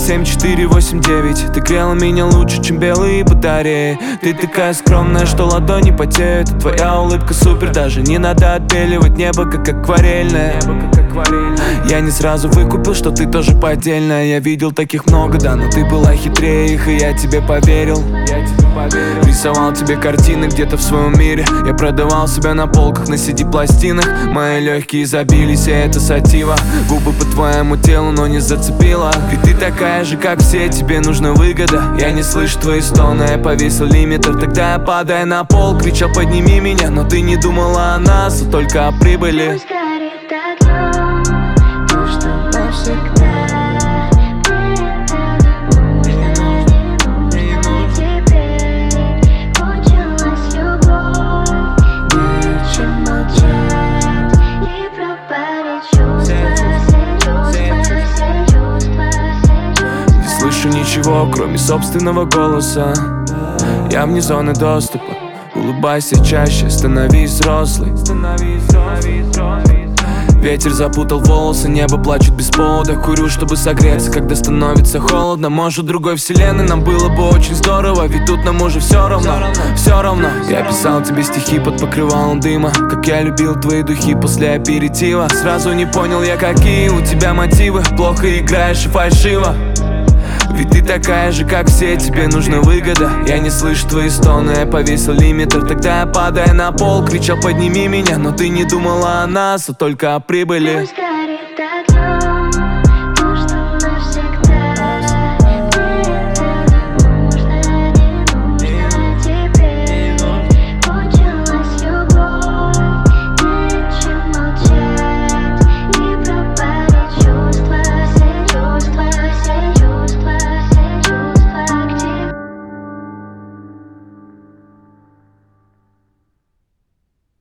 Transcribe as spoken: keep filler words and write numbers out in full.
семь четыре восемь девять. Ты грела меня лучше, чем белые батареи. Ты такая скромная, что ладони потеют. Твоя улыбка супер, даже не надо отбеливать небо, как акварельное. Я не сразу выкупил, что ты тоже поддельная. Я видел таких много, да, но ты была хитрее их, и я тебе поверил. Рисовал тебе картины где-то в своем мире. Я продавал себя на полках, на си ди-пластинах. Мои легкие забились, и это сатива. Губы по твоему телу, но не зацепила. Ведь ты такая же, как все, тебе нужна выгода. Я не слышу твои стоны, я повесил лимитер. Тогда я, падая на пол, кричал: подними меня. Но ты не думала о нас, а только о прибыли. Не слышу ничего, кроме собственного голоса. Я вне зоны доступа. Улыбайся чаще, становись взрослый. Ветер запутал волосы, небо плачет без повода. Курю, чтобы согреться, когда становится холодно. Может, в другой вселенной нам было бы очень здорово, ведь тут нам уже все равно, все равно. Я писал тебе стихи под покрывалом дыма, как я любил твои духи после аперитива. Сразу не понял я, какие у тебя мотивы. Плохо играешь и фальшиво. Ведь ты такая же, как все, тебе нужна выгода. Я не слышу твои стоны, я повесил лимитер. Тогда я, падая на пол, кричал: подними меня. Но ты не думала о нас, а только о прибыли.